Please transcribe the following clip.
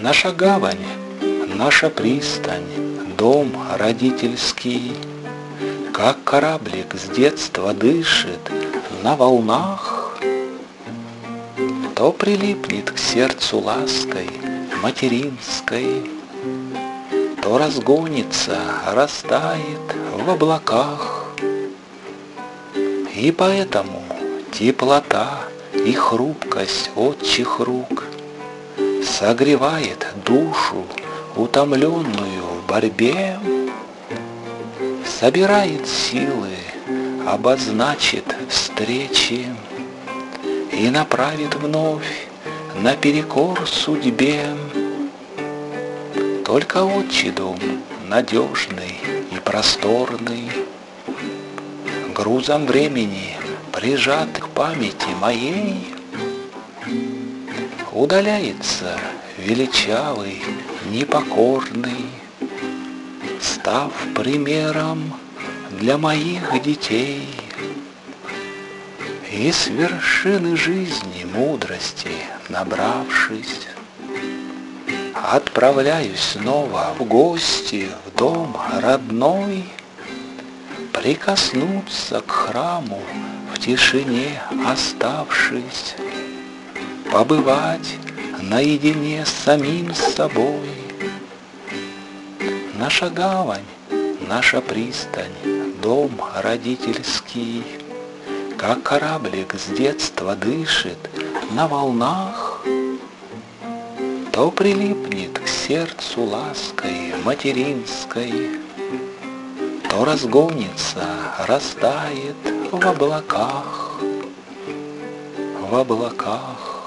Наша гавань, наша пристань, дом родительский, как кораблик с детства дышит на волнах, то прилипнет к сердцу лаской материнской, то разгонится, растает в облаках. И поэтому теплота и хрупкость отчих рук согревает душу, утомленную в борьбе, собирает силы, обозначит встречи и направит вновь наперекор судьбе. Только отчий дом, надежный и просторный, грузом времени прижат к памяти моей, удаляется величавый, непокорный, став примером для моих детей. И с вершины жизни мудрости набравшись, отправляюсь снова в гости в дом родной, прикоснуться к храму в тишине оставшись, побывать наедине с самим собой. Наша гавань, наша пристань, дом родительский, как кораблик с детства дышит на волнах, то прилипнет к сердцу лаской материнской, то разгонится, растает в облаках, в облаках.